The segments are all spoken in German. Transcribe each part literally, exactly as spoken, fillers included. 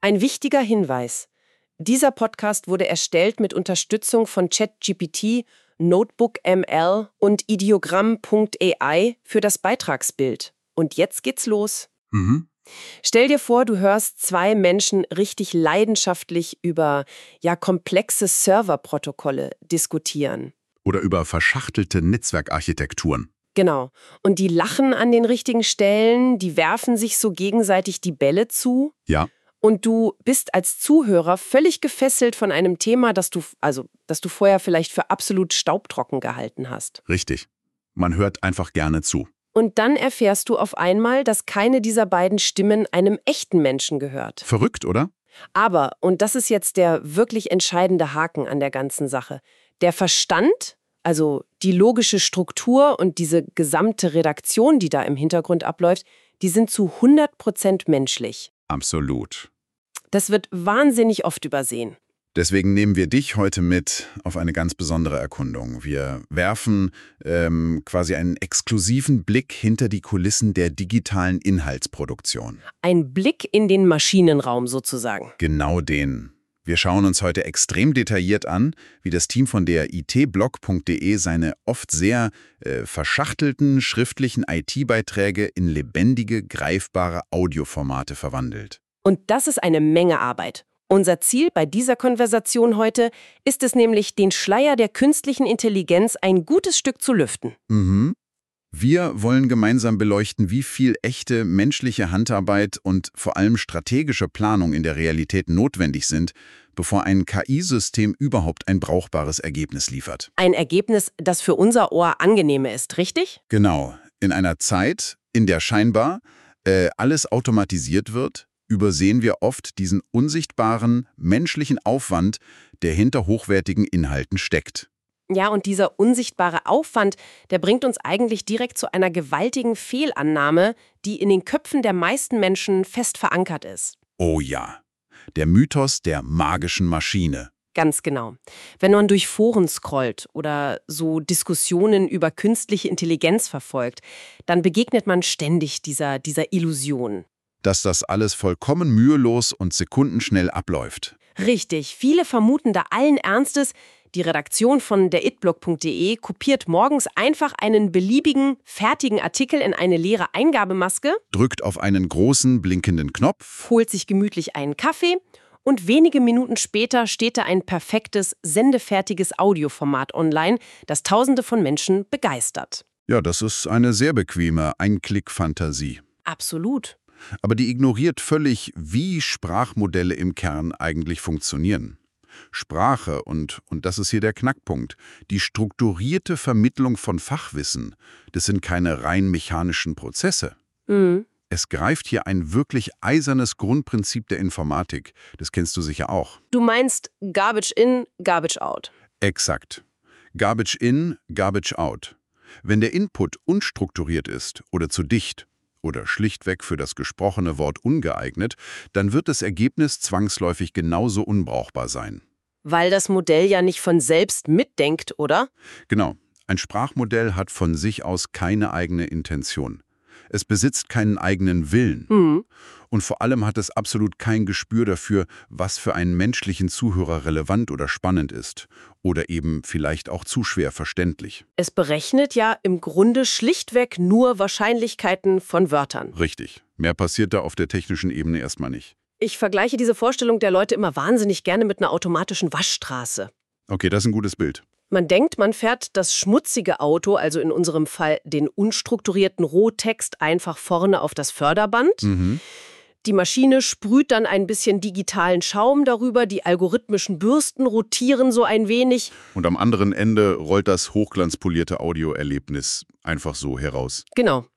Ein wichtiger Hinweis. Dieser Podcast wurde erstellt mit Unterstützung von ChatGPT, NotebookML und Ideogramm Punkt A I für das Beitragsbild. Und jetzt geht's los. Mhm. Stell dir vor, du hörst zwei Menschen richtig leidenschaftlich über ja komplexe Serverprotokolle diskutieren. Oder über verschachtelte Netzwerkarchitekturen. Genau. Und die lachen an den richtigen Stellen, die werfen sich so gegenseitig die Bälle zu. Ja. Und du bist als Zuhörer völlig gefesselt von einem Thema, das du, also, das du vorher vielleicht für absolut staubtrocken gehalten hast. Richtig. Man hört einfach gerne zu. Und dann erfährst du auf einmal, dass keine dieser beiden Stimmen einem echten Menschen gehört. Verrückt, oder? Aber, und das ist jetzt der wirklich entscheidende Haken an der ganzen Sache, der Verstand, also die logische Struktur und diese gesamte Redaktion, die da im Hintergrund abläuft, die sind zu hundert Prozent menschlich. Absolut. Das wird wahnsinnig oft übersehen. Deswegen nehmen wir dich heute mit auf eine ganz besondere Erkundung. Wir werfen ähm, quasi einen exklusiven Blick hinter die Kulissen der digitalen Inhaltsproduktion. Ein Blick in den Maschinenraum sozusagen. Genau den. Wir schauen uns heute extrem detailliert an, wie das Team von der I T Blog Punkt de seine oft sehr äh, verschachtelten schriftlichen I T-Beiträge in lebendige, greifbare Audioformate verwandelt. Und das ist eine Menge Arbeit. Unser Ziel bei dieser Konversation heute ist es nämlich, den Schleier der künstlichen Intelligenz ein gutes Stück zu lüften. Mhm. Wir wollen gemeinsam beleuchten, wie viel echte menschliche Handarbeit und vor allem strategische Planung in der Realität notwendig sind, bevor ein K I-System überhaupt ein brauchbares Ergebnis liefert. Ein Ergebnis, das für unser Ohr angenehmer ist, richtig? Genau. In einer Zeit, in der scheinbar äh, alles automatisiert wird, übersehen wir oft diesen unsichtbaren menschlichen Aufwand, der hinter hochwertigen Inhalten steckt. Ja, und dieser unsichtbare Aufwand, der bringt uns eigentlich direkt zu einer gewaltigen Fehlannahme, die in den Köpfen der meisten Menschen fest verankert ist. Oh ja, der Mythos der magischen Maschine. Ganz genau. Wenn man durch Foren scrollt oder so Diskussionen über künstliche Intelligenz verfolgt, dann begegnet man ständig dieser, dieser Illusion. Dass das alles vollkommen mühelos und sekundenschnell abläuft. Richtig, viele vermuten da allen Ernstes, die Redaktion von der I T Blog Punkt de kopiert morgens einfach einen beliebigen, fertigen Artikel in eine leere Eingabemaske, Drückt auf einen großen, blinkenden Knopf. holt sich gemütlich einen Kaffee und wenige Minuten später steht da ein perfektes, sendefertiges Audioformat online, das Tausende von Menschen begeistert. Ja, das ist eine sehr bequeme Einklick-Fantasie. Absolut. Aber die ignoriert völlig, wie Sprachmodelle im Kern eigentlich funktionieren. Sprache, und, und das ist hier der Knackpunkt, die strukturierte Vermittlung von Fachwissen, das sind keine rein mechanischen Prozesse. Mhm. Es greift hier ein wirklich eisernes Grundprinzip der Informatik. Das kennst du sicher auch. Du meinst Garbage in, Garbage out. Exakt. Garbage in, Garbage out. Wenn der Input unstrukturiert ist oder zu dicht oder schlichtweg für das gesprochene Wort ungeeignet, dann wird das Ergebnis zwangsläufig genauso unbrauchbar sein. Weil das Modell ja nicht von selbst mitdenkt, oder? Genau. Ein Sprachmodell hat von sich aus keine eigene Intention. Es besitzt keinen eigenen Willen. Mhm. Und vor allem hat es absolut kein Gespür dafür, was für einen menschlichen Zuhörer relevant oder spannend ist. Oder eben vielleicht auch zu schwer verständlich. Es berechnet ja im Grunde schlichtweg nur Wahrscheinlichkeiten von Wörtern. Richtig. Mehr passiert da auf der technischen Ebene erstmal nicht. Ich vergleiche diese Vorstellung der Leute immer wahnsinnig gerne mit einer automatischen Waschstraße. Okay, das ist ein gutes Bild. Man denkt, man fährt das schmutzige Auto, also in unserem Fall den unstrukturierten Rohtext, einfach vorne auf das Förderband. Mhm. Die Maschine sprüht dann ein bisschen digitalen Schaum darüber, die algorithmischen Bürsten rotieren so ein wenig. Und am anderen Ende rollt das hochglanzpolierte Audioerlebnis einfach so heraus. Genau.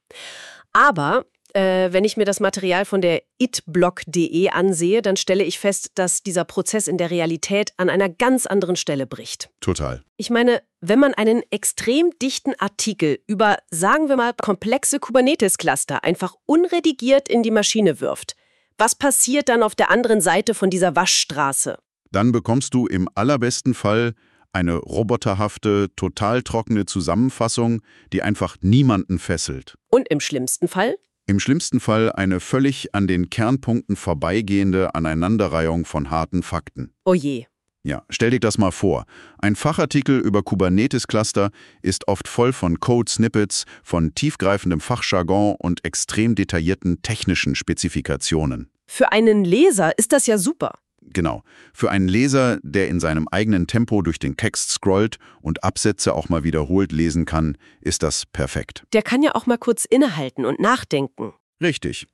Aber äh, wenn ich mir das Material von der I T Blog Punkt de ansehe, dann stelle ich fest, dass dieser Prozess in der Realität an einer ganz anderen Stelle bricht. Total. Ich meine, wenn man einen extrem dichten Artikel über, sagen wir mal, komplexe Kubernetes-Cluster einfach unredigiert in die Maschine wirft, was passiert dann auf der anderen Seite von dieser Waschstraße? Dann bekommst du im allerbesten Fall eine roboterhafte, total trockene Zusammenfassung, die einfach niemanden fesselt. Und im schlimmsten Fall? Im schlimmsten Fall eine völlig an den Kernpunkten vorbeigehende Aneinanderreihung von harten Fakten. Oh je. Ja, stell dir das mal vor. Ein Fachartikel über Kubernetes-Cluster ist oft voll von Code-Snippets, von tiefgreifendem Fachjargon und extrem detaillierten technischen Spezifikationen. Für einen Leser ist das ja super. Genau. Für einen Leser, der in seinem eigenen Tempo durch den Text scrollt und Absätze auch mal wiederholt lesen kann, ist das perfekt. Der kann ja auch mal kurz innehalten und nachdenken. Richtig.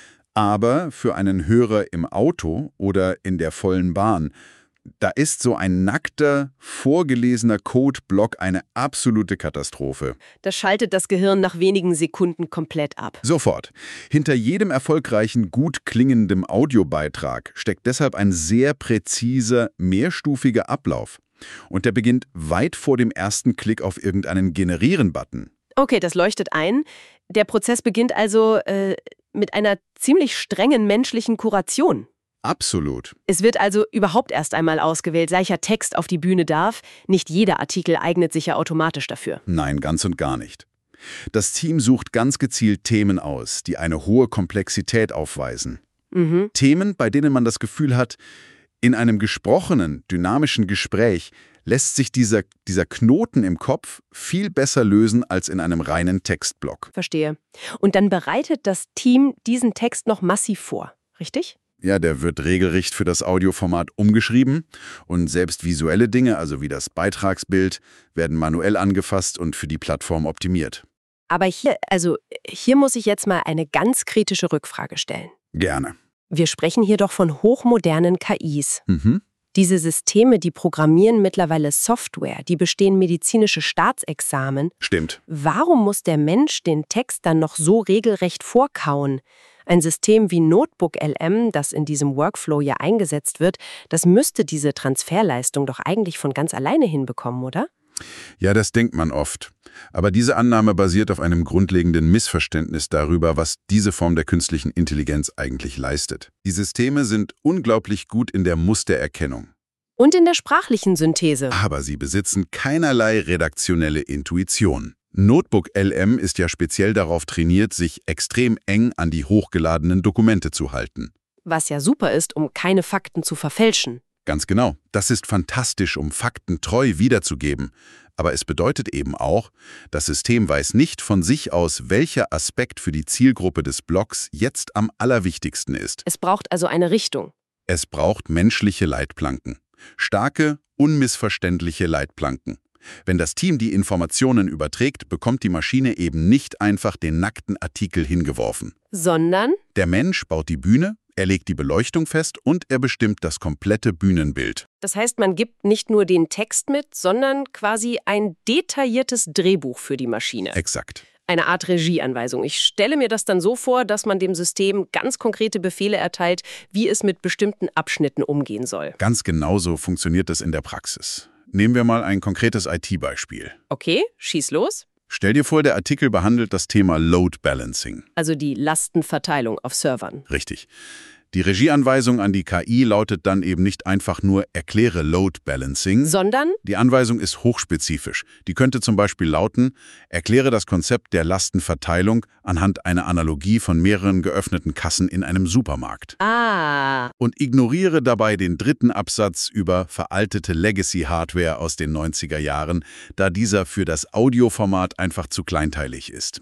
Aber für einen Hörer im Auto oder in der vollen Bahn, da ist so ein nackter, vorgelesener Codeblock eine absolute Katastrophe. Da schaltet das Gehirn nach wenigen Sekunden komplett ab. Sofort. Hinter jedem erfolgreichen, gut klingenden Audiobeitrag steckt deshalb ein sehr präziser, mehrstufiger Ablauf. Und der beginnt weit vor dem ersten Klick auf irgendeinen Generieren-Button. Okay, das leuchtet ein. Der Prozess beginnt also äh, mit einer ziemlich strengen menschlichen Kuration. Absolut. Es wird also überhaupt erst einmal ausgewählt, welcher Text auf die Bühne darf. Nicht jeder Artikel eignet sich ja automatisch dafür. Nein, ganz und gar nicht. Das Team sucht ganz gezielt Themen aus, die eine hohe Komplexität aufweisen. Mhm. Themen, bei denen man das Gefühl hat, in einem gesprochenen, dynamischen Gespräch lässt sich dieser, dieser Knoten im Kopf viel besser lösen als in einem reinen Textblock. Verstehe. Und dann bereitet das Team diesen Text noch massiv vor, richtig? Ja, der wird regelrecht für das Audioformat umgeschrieben und selbst visuelle Dinge, also wie das Beitragsbild, werden manuell angefasst und für die Plattform optimiert. Aber hier, also hier muss ich jetzt mal eine ganz kritische Rückfrage stellen. Gerne. Wir sprechen hier doch von hochmodernen K Is. Mhm. Diese Systeme, die programmieren mittlerweile Software, die bestehen medizinische Staatsexamen. Stimmt. Warum muss der Mensch den Text dann noch so regelrecht vorkauen? Ein System wie Notebook L M, das in diesem Workflow ja eingesetzt wird, das müsste diese Transferleistung doch eigentlich von ganz alleine hinbekommen, oder? Ja, das denkt man oft. Aber diese Annahme basiert auf einem grundlegenden Missverständnis darüber, was diese Form der künstlichen Intelligenz eigentlich leistet. Die Systeme sind unglaublich gut in der Mustererkennung. Und in der sprachlichen Synthese. Aber sie besitzen keinerlei redaktionelle Intuition. Notebook L M ist ja speziell darauf trainiert, sich extrem eng an die hochgeladenen Dokumente zu halten. Was ja super ist, um keine Fakten zu verfälschen. Ganz genau. Das ist fantastisch, um Fakten treu wiederzugeben. Aber es bedeutet eben auch, das System weiß nicht von sich aus, welcher Aspekt für die Zielgruppe des Blogs jetzt am allerwichtigsten ist. Es braucht also eine Richtung. Es braucht menschliche Leitplanken. Starke, unmissverständliche Leitplanken. Wenn das Team die Informationen überträgt, bekommt die Maschine eben nicht einfach den nackten Artikel hingeworfen. Sondern? Der Mensch baut die Bühne, er legt die Beleuchtung fest und er bestimmt das komplette Bühnenbild. Das heißt, man gibt nicht nur den Text mit, sondern quasi ein detailliertes Drehbuch für die Maschine. Exakt. Eine Art Regieanweisung. Ich stelle mir das dann so vor, dass man dem System ganz konkrete Befehle erteilt, wie es mit bestimmten Abschnitten umgehen soll. Ganz genauso funktioniert das in der Praxis. Nehmen wir mal ein konkretes I T-Beispiel. Okay, schieß los. Stell dir vor, der Artikel behandelt das Thema Load Balancing. Also die Lastenverteilung auf Servern. Richtig. Die Regieanweisung an die K I lautet dann eben nicht einfach nur „Erkläre Load Balancing“, Sondern? Die Anweisung ist hochspezifisch. Die könnte zum Beispiel lauten: Erkläre das Konzept der Lastenverteilung anhand einer Analogie von mehreren geöffneten Kassen in einem Supermarkt. Ah. Und ignoriere dabei den dritten Absatz über veraltete Legacy-Hardware aus den neunziger Jahren, da dieser für das Audioformat einfach zu kleinteilig ist.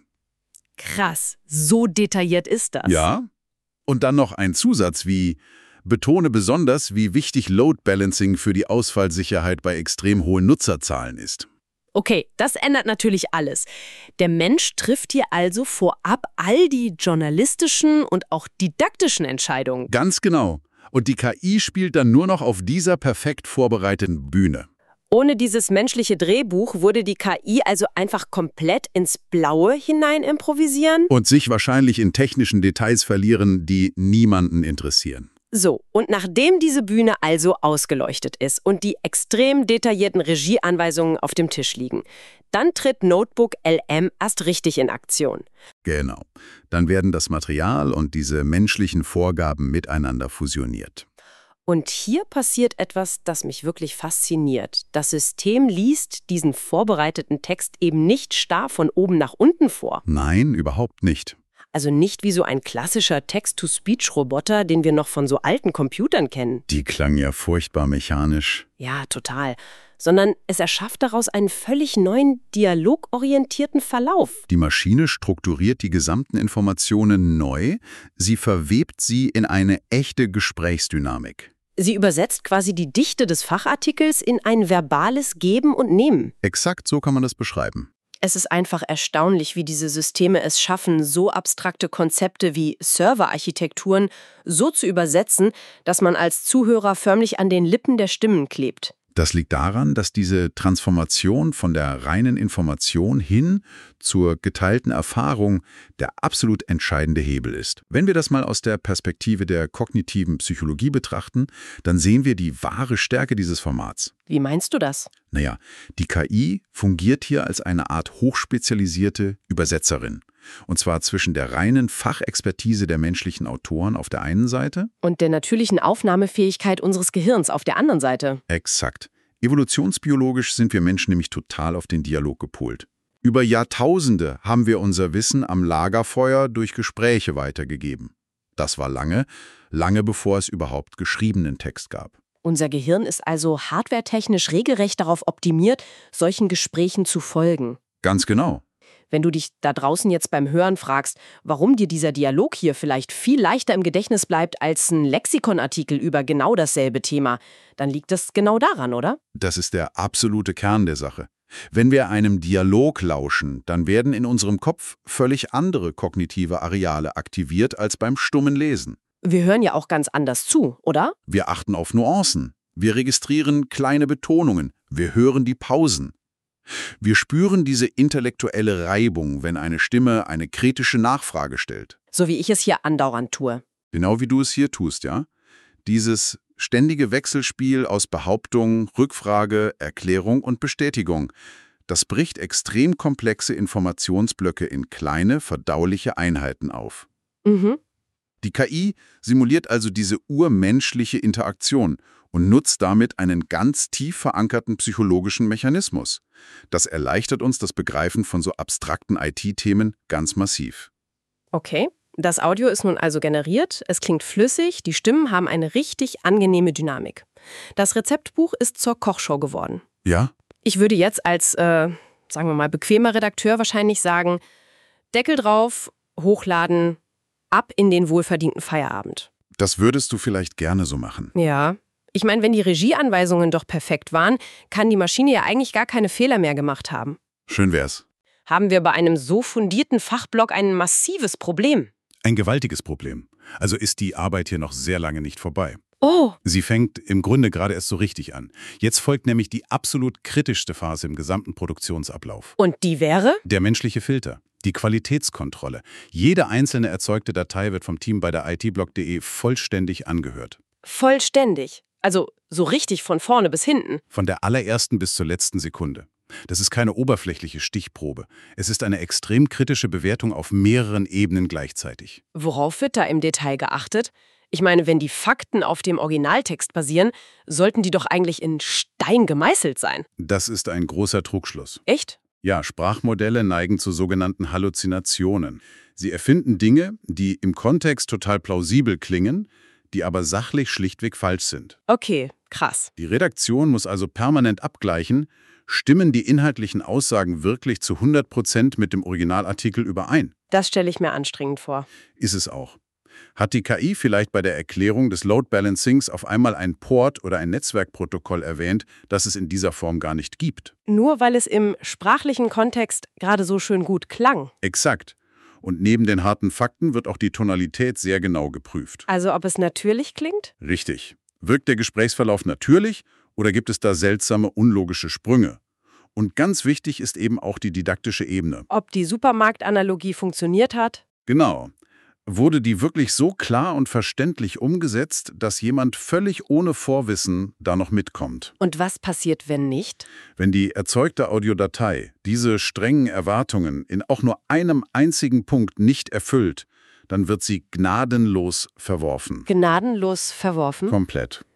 Krass, so detailliert ist das. Ja. Und dann noch ein Zusatz wie: Betone besonders, wie wichtig Load Balancing für die Ausfallsicherheit bei extrem hohen Nutzerzahlen ist. Okay, das ändert natürlich alles. Der Mensch trifft hier also vorab all die journalistischen und auch didaktischen Entscheidungen. Ganz genau. Und die K I spielt dann nur noch auf dieser perfekt vorbereiteten Bühne. Ohne dieses menschliche Drehbuch würde die K I also einfach komplett ins Blaue hinein improvisieren? Und sich wahrscheinlich in technischen Details verlieren, die niemanden interessieren. So, und nachdem diese Bühne also ausgeleuchtet ist und die extrem detaillierten Regieanweisungen auf dem Tisch liegen, dann tritt Notebook L M erst richtig in Aktion. Genau. Dann werden das Material und diese menschlichen Vorgaben miteinander fusioniert. Und hier passiert etwas, das mich wirklich fasziniert. Das System liest diesen vorbereiteten Text eben nicht starr von oben nach unten vor. Nein, überhaupt nicht. Also nicht wie so ein klassischer Text-to-Speech-Roboter, den wir noch von so alten Computern kennen. Die klang ja furchtbar mechanisch. Ja, total. Sondern es erschafft daraus einen völlig neuen, dialogorientierten Verlauf. Die Maschine strukturiert die gesamten Informationen neu, sie verwebt sie in eine echte Gesprächsdynamik. Sie übersetzt quasi die Dichte des Fachartikels in ein verbales Geben und Nehmen. Exakt so kann man das beschreiben. Es ist einfach erstaunlich, wie diese Systeme es schaffen, so abstrakte Konzepte wie Serverarchitekturen so zu übersetzen, dass man als Zuhörer förmlich an den Lippen der Stimmen klebt. Das liegt daran, dass diese Transformation von der reinen Information hin zur geteilten Erfahrung der absolut entscheidende Hebel ist. Wenn wir das mal aus der Perspektive der kognitiven Psychologie betrachten, dann sehen wir die wahre Stärke dieses Formats. Wie meinst du das? Naja, die K I fungiert hier als eine Art hochspezialisierte Übersetzerin. Und zwar zwischen der reinen Fachexpertise der menschlichen Autoren auf der einen Seite und der natürlichen Aufnahmefähigkeit unseres Gehirns auf der anderen Seite. Exakt. Evolutionsbiologisch sind wir Menschen nämlich total auf den Dialog gepolt. Über Jahrtausende haben wir unser Wissen am Lagerfeuer durch Gespräche weitergegeben. Das war lange, lange bevor es überhaupt geschriebenen Text gab. Unser Gehirn ist also hardwaretechnisch regelrecht darauf optimiert, solchen Gesprächen zu folgen. Ganz genau. Wenn du dich da draußen jetzt beim Hören fragst, warum dir dieser Dialog hier vielleicht viel leichter im Gedächtnis bleibt als ein Lexikonartikel über genau dasselbe Thema, dann liegt das genau daran, oder? Das ist der absolute Kern der Sache. Wenn wir einem Dialog lauschen, dann werden in unserem Kopf völlig andere kognitive Areale aktiviert als beim stummen Lesen. Wir hören ja auch ganz anders zu, oder? Wir achten auf Nuancen. Wir registrieren kleine Betonungen. Wir hören die Pausen. Wir spüren diese intellektuelle Reibung, wenn eine Stimme eine kritische Nachfrage stellt. So wie ich es hier andauernd tue. Genau wie du es hier tust, ja? Dieses ständige Wechselspiel aus Behauptung, Rückfrage, Erklärung und Bestätigung, das bricht extrem komplexe Informationsblöcke in kleine, verdauliche Einheiten auf. Mhm. Die K I simuliert also diese urmenschliche Interaktion und nutzt damit einen ganz tief verankerten psychologischen Mechanismus. Das erleichtert uns das Begreifen von so abstrakten I T-Themen ganz massiv. Okay, das Audio ist nun also generiert, es klingt flüssig, die Stimmen haben eine richtig angenehme Dynamik. Das Rezeptbuch ist zur Kochshow geworden. Ja? Ich würde jetzt als, äh, sagen wir mal, bequemer Redakteur wahrscheinlich sagen, Deckel drauf, hochladen, ab in den wohlverdienten Feierabend. Das würdest du vielleicht gerne so machen. Ja. Ich meine, wenn die Regieanweisungen doch perfekt waren, kann die Maschine ja eigentlich gar keine Fehler mehr gemacht haben. Schön wär's. Haben wir bei einem so fundierten Fachblock ein massives Problem. Ein gewaltiges Problem. Also ist die Arbeit hier noch sehr lange nicht vorbei. Oh, Sie fängt im Grunde gerade erst so richtig an. Jetzt folgt nämlich die absolut kritischste Phase im gesamten Produktionsablauf. und die wäre? Der menschliche Filter. Die Qualitätskontrolle. Jede einzelne erzeugte Datei wird vom Team bei der I T Blog punkt de vollständig angehört. Vollständig. Also so richtig von vorne bis hinten. Von der allerersten bis zur letzten Sekunde. Das ist keine oberflächliche Stichprobe. Es ist eine extrem kritische Bewertung auf mehreren Ebenen gleichzeitig. Worauf wird da im Detail geachtet? Ich meine, wenn die Fakten auf dem Originaltext basieren, sollten die doch eigentlich in Stein gemeißelt sein. Das ist ein großer Trugschluss. Echt? Ja, Sprachmodelle neigen zu sogenannten Halluzinationen. Sie erfinden Dinge, die im Kontext total plausibel klingen, die aber sachlich schlichtweg falsch sind. Okay, krass. Die Redaktion muss also permanent abgleichen, stimmen die inhaltlichen Aussagen wirklich zu hundert Prozent mit dem Originalartikel überein? Das stelle ich mir anstrengend vor. Ist es auch. Hat die K I vielleicht bei der Erklärung des Load Balancings auf einmal ein Port oder ein Netzwerkprotokoll erwähnt, das es in dieser Form gar nicht gibt? Nur weil es im sprachlichen Kontext gerade so schön gut klang. Exakt. Und neben den harten Fakten wird auch die Tonalität sehr genau geprüft. Also ob es natürlich klingt? Richtig. Wirkt der Gesprächsverlauf natürlich oder gibt es da seltsame, unlogische Sprünge? Und ganz wichtig ist eben auch die didaktische Ebene. Ob die Supermarktanalogie funktioniert hat? Genau. Wurde die wirklich so klar und verständlich umgesetzt, dass jemand völlig ohne Vorwissen da noch mitkommt? Und was passiert, wenn nicht? Wenn die erzeugte Audiodatei diese strengen Erwartungen in auch nur einem einzigen Punkt nicht erfüllt, dann wird sie gnadenlos verworfen. Gnadenlos verworfen? Komplett.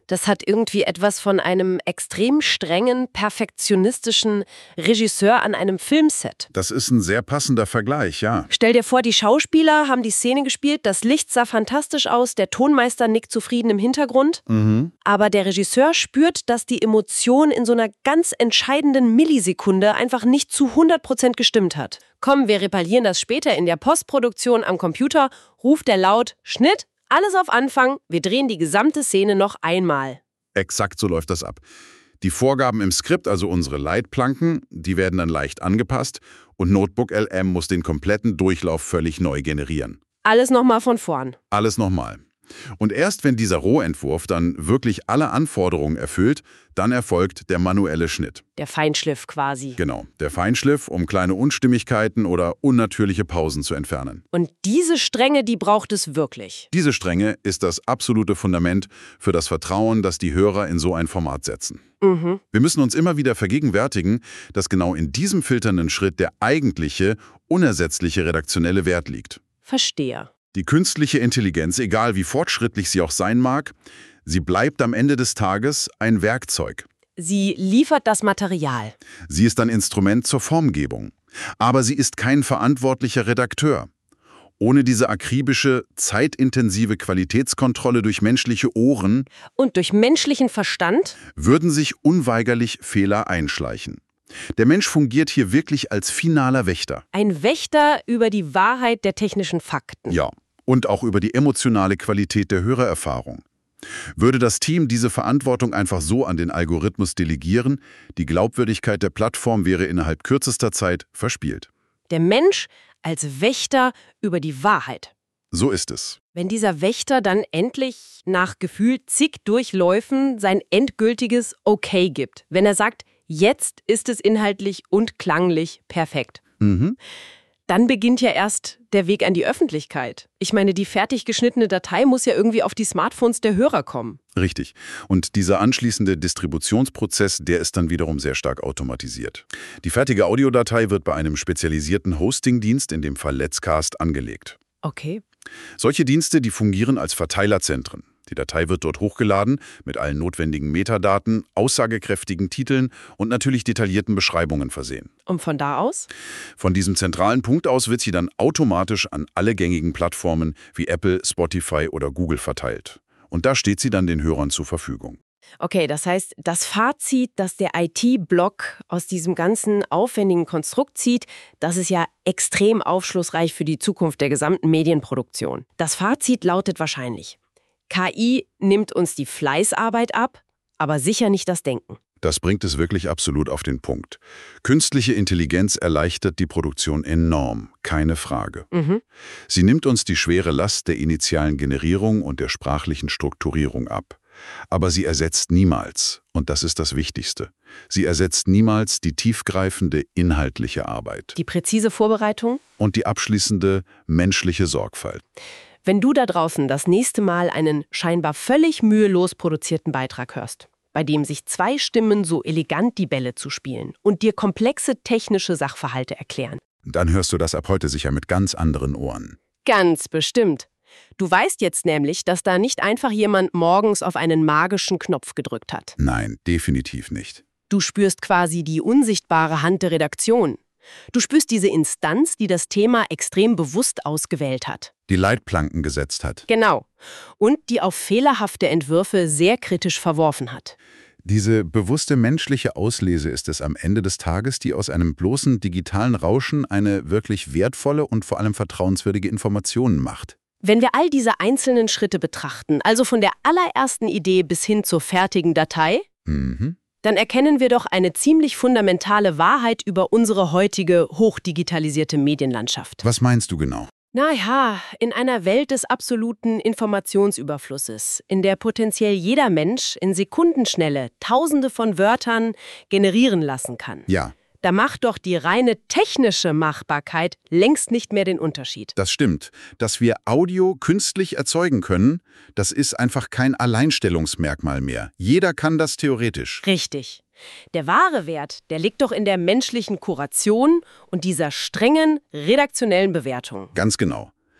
Das hat irgendwie etwas von einem extrem strengen, perfektionistischen Regisseur an einem Filmset. Das ist ein sehr passender Vergleich, ja. Stell dir vor, die Schauspieler haben die Szene gespielt, das Licht sah fantastisch aus, der Tonmeister nickt zufrieden im Hintergrund. Mhm. Aber der Regisseur spürt, dass die Emotion in so einer ganz entscheidenden Millisekunde einfach nicht zu hundert Prozent gestimmt hat. Komm, wir reparieren das später in der Postproduktion am Computer, ruft er laut, Schnitt, alles auf Anfang, wir drehen die gesamte Szene noch einmal. Exakt so läuft das ab. Die Vorgaben im Skript, also unsere Leitplanken, die werden dann leicht angepasst und Notebook L M muss den kompletten Durchlauf völlig neu generieren. Alles nochmal von vorn. Alles nochmal. Und erst wenn dieser Rohentwurf dann wirklich alle Anforderungen erfüllt, dann erfolgt der manuelle Schnitt. Der Feinschliff quasi. Genau, der Feinschliff, um kleine Unstimmigkeiten oder unnatürliche Pausen zu entfernen. Und diese Strenge, die braucht es wirklich. Diese Strenge ist das absolute Fundament für das Vertrauen, das die Hörer in so ein Format setzen. Mhm. Wir müssen uns immer wieder vergegenwärtigen, dass genau in diesem filternden Schritt der eigentliche, unersetzliche redaktionelle Wert liegt. Verstehe. Die künstliche Intelligenz, egal wie fortschrittlich sie auch sein mag, sie bleibt am Ende des Tages ein Werkzeug. Sie liefert das Material. Sie ist ein Instrument zur Formgebung. Aber sie ist kein verantwortlicher Redakteur. Ohne diese akribische, zeitintensive Qualitätskontrolle durch menschliche Ohren Und durch menschlichen Verstand? würden sich unweigerlich Fehler einschleichen. Der Mensch fungiert hier wirklich als finaler Wächter. Ein Wächter über die Wahrheit der technischen Fakten. Ja, und auch über die emotionale Qualität der Hörererfahrung. Würde das Team diese Verantwortung einfach so an den Algorithmus delegieren, die Glaubwürdigkeit der Plattform wäre innerhalb kürzester Zeit verspielt. Der Mensch als Wächter über die Wahrheit. So ist es. Wenn dieser Wächter dann endlich nach gefühlt zig Durchläufen sein endgültiges Okay gibt, wenn er sagt, jetzt ist es inhaltlich und klanglich perfekt, Mhm. dann beginnt ja erst der Weg an die Öffentlichkeit. Ich meine, die fertig geschnittene Datei muss ja irgendwie auf die Smartphones der Hörer kommen. Richtig. Und dieser anschließende Distributionsprozess, der ist dann wiederum sehr stark automatisiert. Die fertige Audiodatei wird bei einem spezialisierten Hostingdienst, in dem Fall Letscast, angelegt. Okay. Solche Dienste, die fungieren als Verteilerzentren. Die Datei wird dort hochgeladen, mit allen notwendigen Metadaten, aussagekräftigen Titeln und natürlich detaillierten Beschreibungen versehen. Und von da aus? Von diesem zentralen Punkt aus wird sie dann automatisch an alle gängigen Plattformen wie Apple, Spotify oder Google verteilt. Und da steht sie dann den Hörern zur Verfügung. Okay, das heißt, das Fazit, das der I T-Block aus diesem ganzen aufwendigen Konstrukt zieht, das ist ja extrem aufschlussreich für die Zukunft der gesamten Medienproduktion. Das Fazit lautet wahrscheinlich: K I nimmt uns die Fleißarbeit ab, aber sicher nicht das Denken. Das bringt es wirklich absolut auf den Punkt. Künstliche Intelligenz erleichtert die Produktion enorm, keine Frage. Mhm. Sie nimmt uns die schwere Last der initialen Generierung und der sprachlichen Strukturierung ab. Aber sie ersetzt niemals, und das ist das Wichtigste, sie ersetzt niemals die tiefgreifende inhaltliche Arbeit Die präzise Vorbereitung? und die abschließende menschliche Sorgfalt. Wenn du da draußen das nächste Mal einen scheinbar völlig mühelos produzierten Beitrag hörst, bei dem sich zwei Stimmen so elegant die Bälle zuspielen und dir komplexe technische Sachverhalte erklären. Dann hörst du das ab heute sicher mit ganz anderen Ohren. Ganz bestimmt. Du weißt jetzt nämlich, dass da nicht einfach jemand morgens auf einen magischen Knopf gedrückt hat. Nein, definitiv nicht. Du spürst quasi die unsichtbare Hand der Redaktion. Du spürst diese Instanz, die das Thema extrem bewusst ausgewählt hat. Die Leitplanken gesetzt hat. Genau. Und die auf fehlerhafte Entwürfe sehr kritisch verworfen hat. Diese bewusste menschliche Auslese ist es am Ende des Tages, die aus einem bloßen digitalen Rauschen eine wirklich wertvolle und vor allem vertrauenswürdige Information macht. Wenn wir all diese einzelnen Schritte betrachten, also von der allerersten Idee bis hin zur fertigen Datei, Mhm. dann erkennen wir doch eine ziemlich fundamentale Wahrheit über unsere heutige hochdigitalisierte Medienlandschaft. Was meinst du genau? Naja, in einer Welt des absoluten Informationsüberflusses, in der potenziell jeder Mensch in Sekundenschnelle Tausende von Wörtern generieren lassen kann, Ja, da macht doch die reine technische Machbarkeit längst nicht mehr den Unterschied. das stimmt. Dass wir Audio künstlich erzeugen können, das ist einfach kein Alleinstellungsmerkmal mehr. Jeder kann das theoretisch. Richtig. Der wahre Wert, der liegt doch in der menschlichen Kuration und dieser strengen redaktionellen Bewertung. Ganz genau.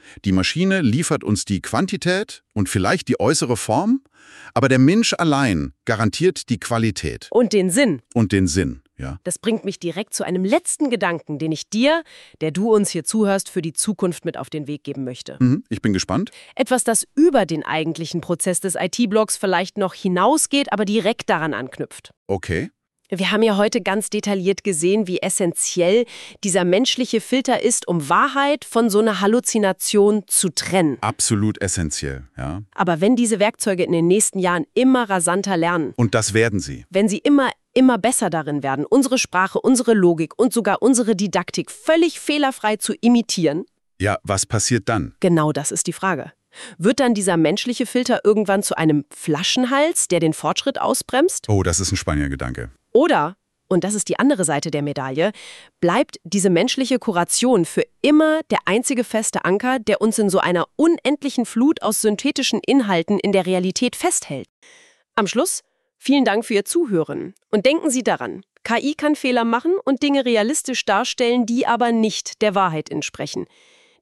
Die Maschine liefert uns die Quantität und vielleicht die äußere Form, aber der Mensch allein garantiert die Qualität. Und den Sinn. Und den Sinn, ja. Das bringt mich direkt zu einem letzten Gedanken, den ich dir, der du uns hier zuhörst, für die Zukunft mit auf den Weg geben möchte. Mhm, ich bin gespannt. Etwas, das über den eigentlichen Prozess des I T-Blocks vielleicht noch hinausgeht, aber direkt daran anknüpft. Okay. Wir haben ja heute ganz detailliert gesehen, wie essentiell dieser menschliche Filter ist, um Wahrheit von so einer Halluzination zu trennen. Absolut essentiell, ja. Aber wenn diese Werkzeuge in den nächsten Jahren immer rasanter lernen, Und das werden sie. wenn sie immer, immer besser darin werden, unsere Sprache, unsere Logik und sogar unsere Didaktik völlig fehlerfrei zu imitieren, Ja, was passiert dann? genau das ist die Frage. Wird dann dieser menschliche Filter irgendwann zu einem Flaschenhals, der den Fortschritt ausbremst? Oh, das ist ein spannender Gedanke. Oder, und das ist die andere Seite der Medaille, bleibt diese menschliche Kuration für immer der einzige feste Anker, der uns in so einer unendlichen Flut aus synthetischen Inhalten in der Realität festhält? Am Schluss, vielen Dank für Ihr Zuhören. Und denken Sie daran, K I kann Fehler machen und Dinge realistisch darstellen, die aber nicht der Wahrheit entsprechen.